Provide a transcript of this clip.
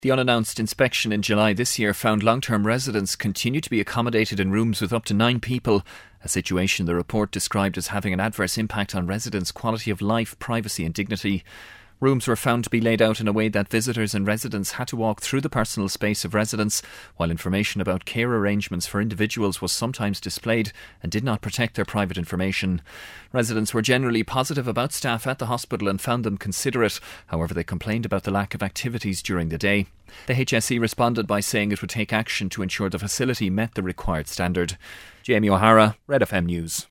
The unannounced inspection in July this year found long-term residents continue to be accommodated in rooms with up to 9 people, a situation the report described as having an adverse impact on residents' quality of life, privacy and dignity. Rooms were found to be laid out in a way that visitors and residents had to walk through the personal space of residents, while information about care arrangements for individuals was sometimes displayed and did not protect their private information. Residents were generally positive about staff at the hospital and found them considerate. However, they complained about the lack of activities during the day. The HSE responded by saying it would take action to ensure the facility met the required standard. Jamie O'Hara, Red FM News.